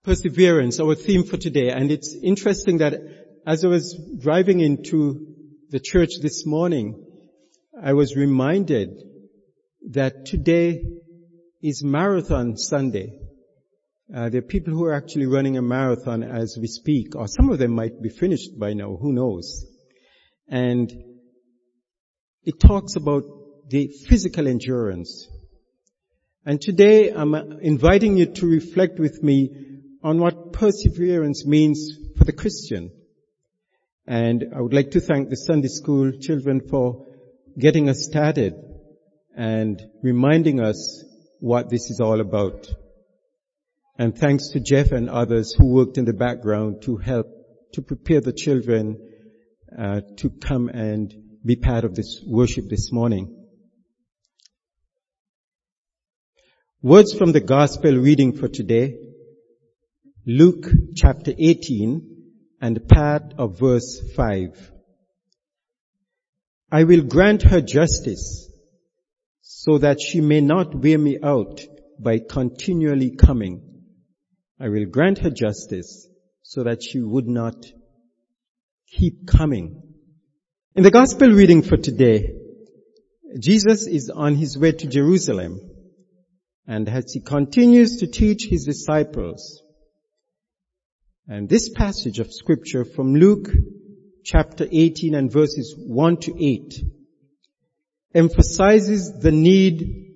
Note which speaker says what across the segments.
Speaker 1: Perseverance, our theme for today. And it's interesting that as I was driving into the church this morning, I was reminded that today is Marathon Sunday. There are people who are actually running a marathon as we speak, or some of them might be finished by now, who knows. And it talks about the physical endurance. And today I'm inviting you to reflect with me on what perseverance means for the Christian. And I would like to thank the Sunday school children for getting us started and reminding us what this is all about. And thanks to Jeff and others who worked in the background to help to prepare the children to come and be part of this worship this morning. Words from the gospel reading for today, Luke chapter 18 and part of verse 5. I will grant her justice so that she may not wear me out by continually coming. I will grant her justice so that she would not keep coming. In the gospel reading for today, Jesus is on his way to Jerusalem, and as he continues to teach his disciples. And this passage of scripture from Luke chapter 18 and verses 1 to 8 emphasizes the need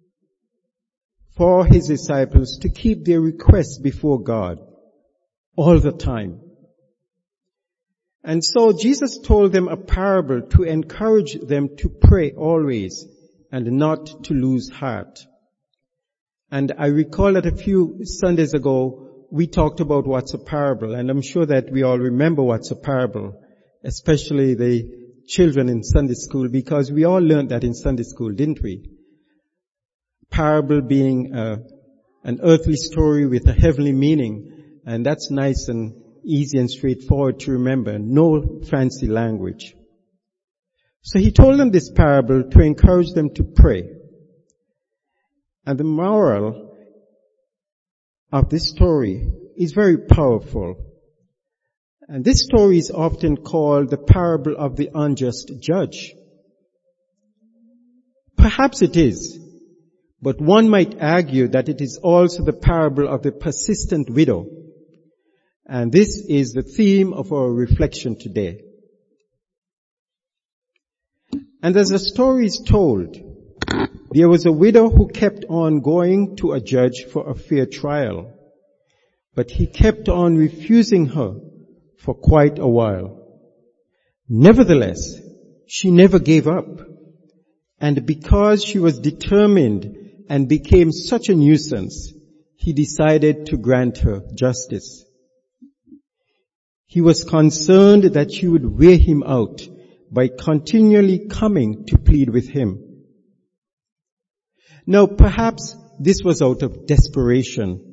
Speaker 1: for his disciples to keep their requests before God all the time. And so Jesus told them a parable to encourage them to pray always and not to lose heart. And I recall that a few Sundays ago, we talked about what's a parable, and I'm sure that we all remember what's a parable, especially the children in Sunday school, because we all learned that in Sunday school, didn't we? Parable being an earthly story with a heavenly meaning, and that's nice and easy and straightforward to remember, no fancy language. So he told them this parable to encourage them to pray. And the moral of this story is very powerful. And this story is often called the parable of the unjust judge. Perhaps it is, but one might argue that it is also the parable of the persistent widow. And this is the theme of our reflection today. And as the story is told, there was a widow who kept on going to a judge for a fair trial, but he kept on refusing her for quite a while. Nevertheless, she never gave up, and because she was determined and became such a nuisance, he decided to grant her justice. He was concerned that she would wear him out by continually coming to plead with him. Now, perhaps this was out of desperation,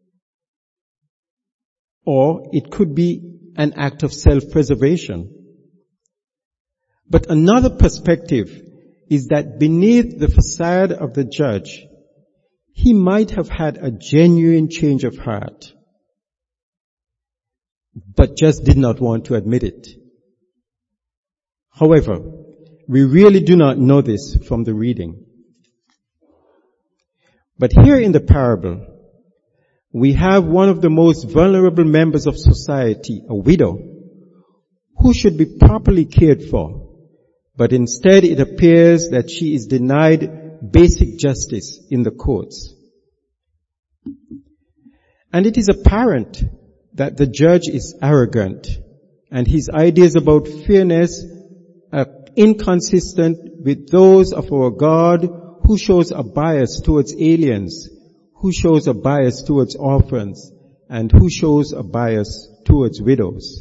Speaker 1: or it could be an act of self-preservation. But another perspective is that beneath the facade of the judge, he might have had a genuine change of heart, but just did not want to admit it. However, we really do not know this from the reading. But here in the parable, we have one of the most vulnerable members of society, a widow, who should be properly cared for. But instead it appears that she is denied basic justice in the courts. And it is apparent that the judge is arrogant and his ideas about fairness are inconsistent with those of our God, who shows a bias towards aliens, who shows a bias towards orphans, and who shows a bias towards widows.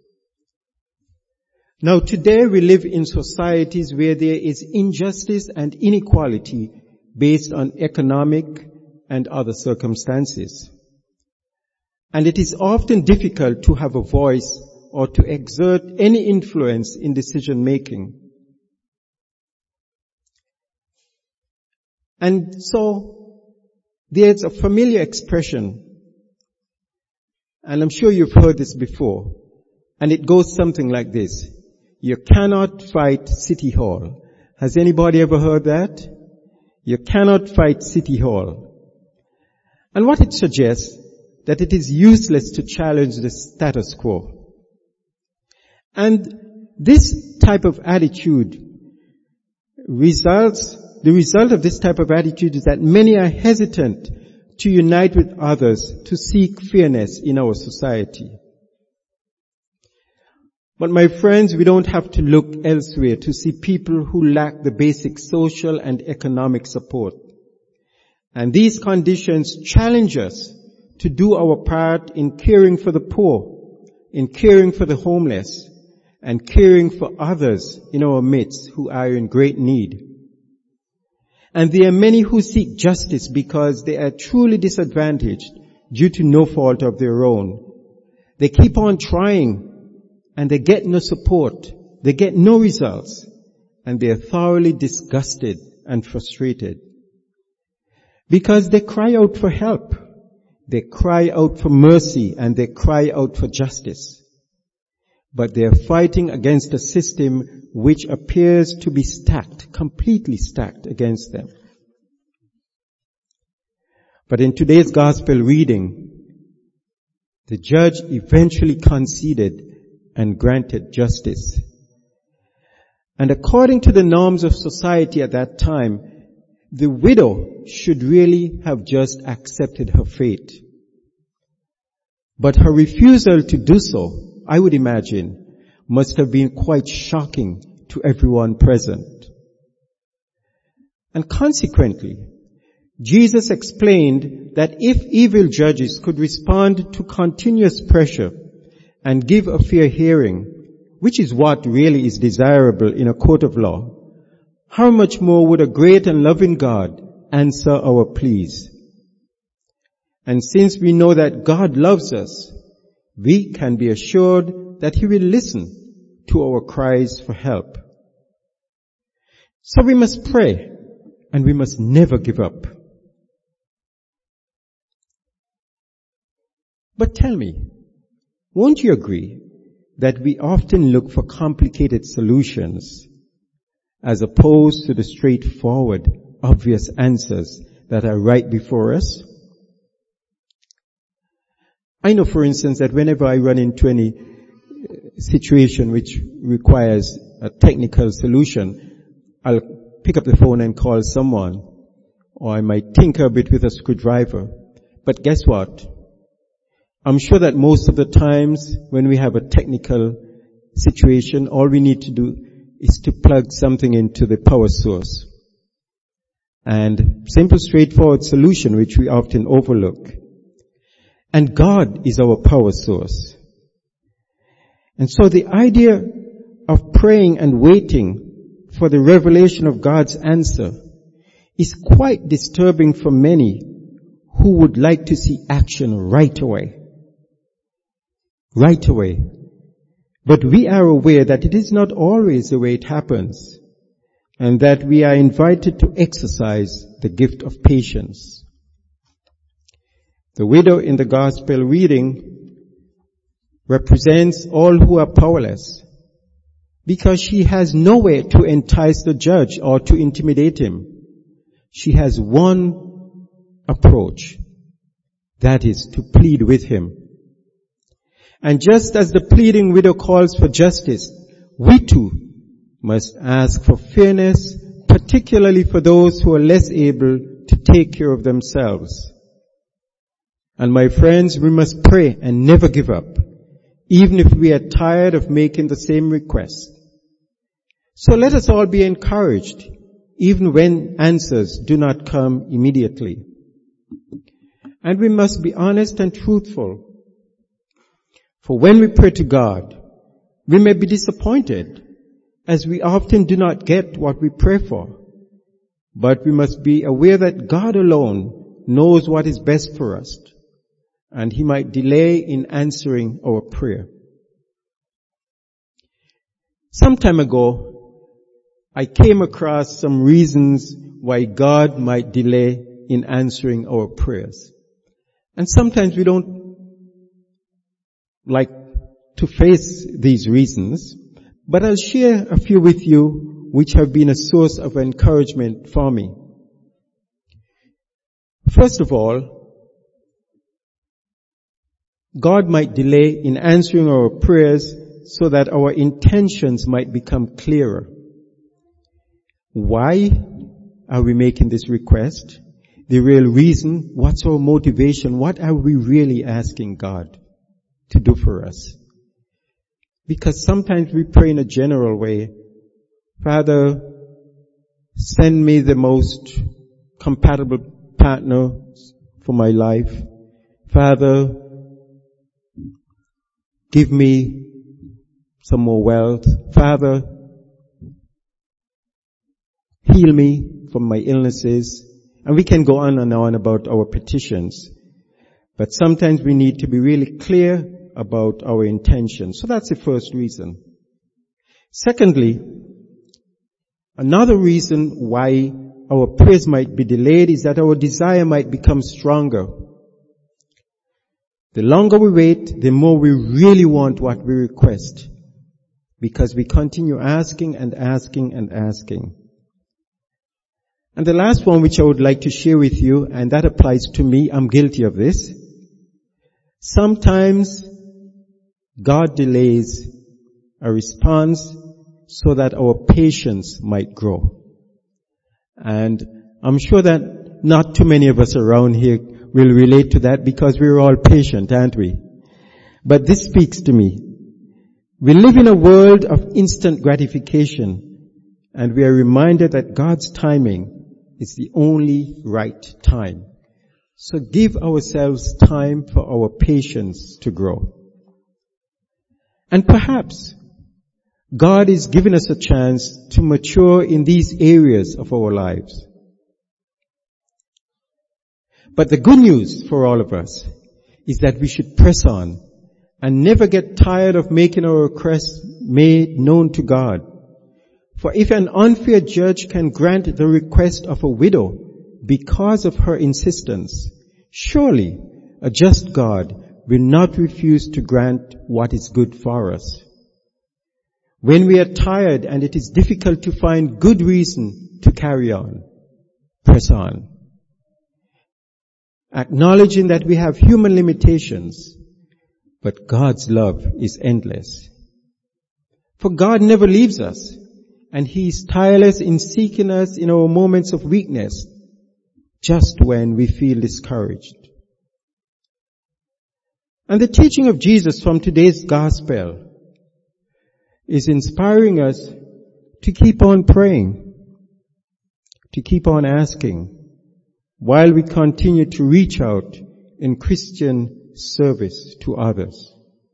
Speaker 1: Now today we live in societies where there is injustice and inequality based on economic and other circumstances. And it is often difficult to have a voice or to exert any influence in decision making. And so there's a familiar expression And I'm sure you've heard this before. And it goes something like this. You cannot fight City Hall. Has anybody ever heard that? You cannot fight City Hall. And what it suggests, that it is useless to challenge the status quo. And this type of attitude the result of this type of attitude is that many are hesitant to unite with others to seek fairness in our society. But my friends, we don't have to look elsewhere to see people who lack the basic social and economic support. And these conditions challenge us to do our part in caring for the poor, in caring for the homeless, and caring for others in our midst who are in great need. And there are many who seek justice because they are truly disadvantaged due to no fault of their own. They keep on trying and they get no support. They get no results. And they are thoroughly disgusted and frustrated. Because they cry out for help. They cry out for mercy and they cry out for justice. But they are fighting against a system which appears to be stacked, completely stacked against them. But in today's gospel reading, the judge eventually conceded and granted justice. And according to the norms of society at that time, the widow should really have just accepted her fate. But her refusal to do so, I would imagine, must have been quite shocking to everyone present. And consequently, Jesus explained that if evil judges could respond to continuous pressure and give a fair hearing, which is what really is desirable in a court of law, how much more would a great and loving God answer our pleas? And since we know that God loves us, we can be assured that He will listen to our cries for help. So we must pray and we must never give up. But tell me, won't you agree that we often look for complicated solutions as opposed to the straightforward, obvious answers that are right before us? I know, for instance, that whenever I run into any situation which requires a technical solution, I'll pick up the phone and call someone, or I might tinker a bit with a screwdriver. But guess what? I'm sure that most of the times when we have a technical situation, all we need to do is to plug something into the power source. And simple, straightforward solution which we often overlook. And God is our power source. And so the idea of praying and waiting for the revelation of God's answer is quite disturbing for many who would like to see action right away. Right away. But we are aware that it is not always the way it happens, and that we are invited to exercise the gift of patience. The widow in the gospel reading represents all who are powerless because she has no way to entice the judge or to intimidate him. She has one approach, that is to plead with him. And just as the pleading widow calls for justice, we too must ask for fairness, particularly for those who are less able to take care of themselves. And my friends, we must pray and never give up, even if we are tired of making the same request. So let us all be encouraged, even when answers do not come immediately. And we must be honest and truthful. For when we pray to God, we may be disappointed, as we often do not get what we pray for. But we must be aware that God alone knows what is best for us, and He might delay in answering our prayer. Some time ago, I came across some reasons why God might delay in answering our prayers. And sometimes we don't like to face these reasons, but I'll share a few with you which have been a source of encouragement for me. First of all, God might delay in answering our prayers so that our intentions might become clearer. Why are we making this request? The real reason, what's our motivation? What are we really asking God to do for us? Because sometimes we pray in a general way. Father, send me the most compatible partner for my life. Father, give me some more wealth. Father, heal me from my illnesses. And we can go on and on about our petitions. But sometimes we need to be really clear about our intentions. So that's the first reason. Secondly, another reason why our prayers might be delayed is that our desire might become stronger. The longer we wait, the more we really want what we request, because we continue asking and asking and asking. And the last one which I would like to share with you, and that applies to me, I'm guilty of this. Sometimes God delays a response so that our patience might grow. And I'm sure that not too many of us around here will relate to that because we're all patient, aren't we? But this speaks to me. We live in a world of instant gratification, and we are reminded that God's timing is the only right time. So give ourselves time for our patience to grow. And perhaps God is giving us a chance to mature in these areas of our lives. But the good news for all of us is that we should press on and never get tired of making our requests made known to God. For if an unfair judge can grant the request of a widow because of her insistence, surely a just God will not refuse to grant what is good for us. When we are tired and it is difficult to find good reason to carry on, press on. Acknowledging that we have human limitations, but God's love is endless. For God never leaves us, and He is tireless in seeking us in our moments of weakness, just when we feel discouraged. And the teaching of Jesus from today's gospel is inspiring us to keep on praying, to keep on asking, while we continue to reach out in Christian service to others.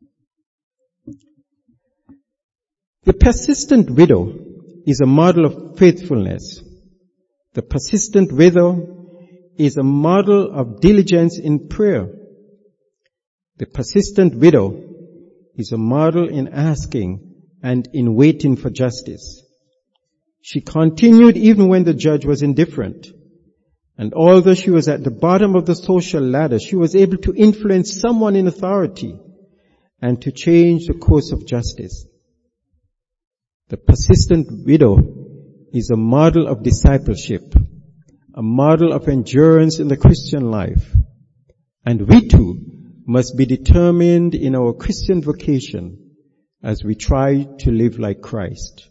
Speaker 1: The persistent widow is a model of faithfulness. The persistent widow is a model of diligence in prayer. The persistent widow is a model in asking and in waiting for justice. She continued even when the judge was indifferent. And although she was at the bottom of the social ladder, she was able to influence someone in authority and to change the course of justice. The persistent widow is a model of discipleship, a model of endurance in the Christian life. And we too must be determined in our Christian vocation as we try to live like Christ.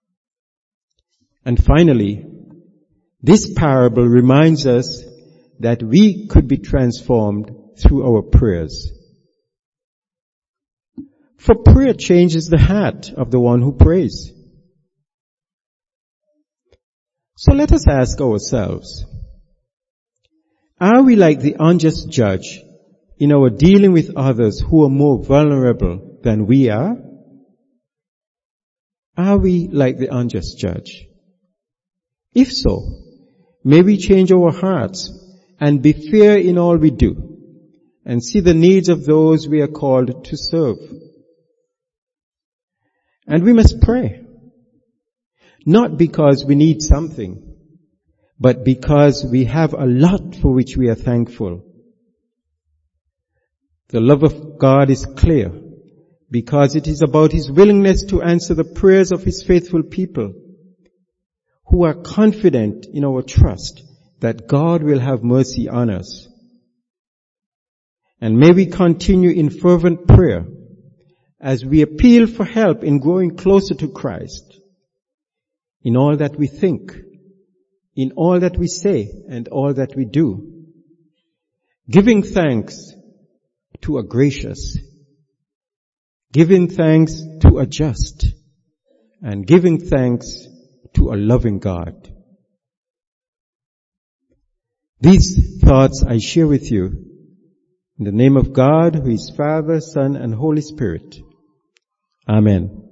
Speaker 1: And finally, this parable reminds us that we could be transformed through our prayers. For prayer changes the heart of the one who prays. So let us ask ourselves, are we like the unjust judge in our dealing with others who are more vulnerable than we are? Are we like the unjust judge? If so, may we change our hearts and be fair in all we do and see the needs of those we are called to serve. And we must pray, not because we need something, but because we have a lot for which we are thankful. The love of God is clear, because it is about His willingness to answer the prayers of His faithful people who are confident in our trust that God will have mercy on us. And may we continue in fervent prayer as we appeal for help in growing closer to Christ in all that we think, in all that we say, and all that we do, giving thanks to a gracious, giving thanks to a just, and giving thanks to a loving God. These thoughts I share with you in the name of God, who is Father, Son, and Holy Spirit. Amen.